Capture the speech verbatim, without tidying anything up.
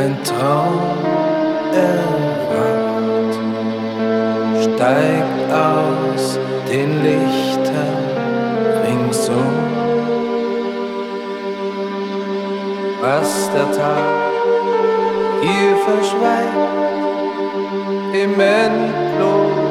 ein Traum erwacht, steigt aus den Lichtern ringsum. Was der Tag hier verschweigt im endlosen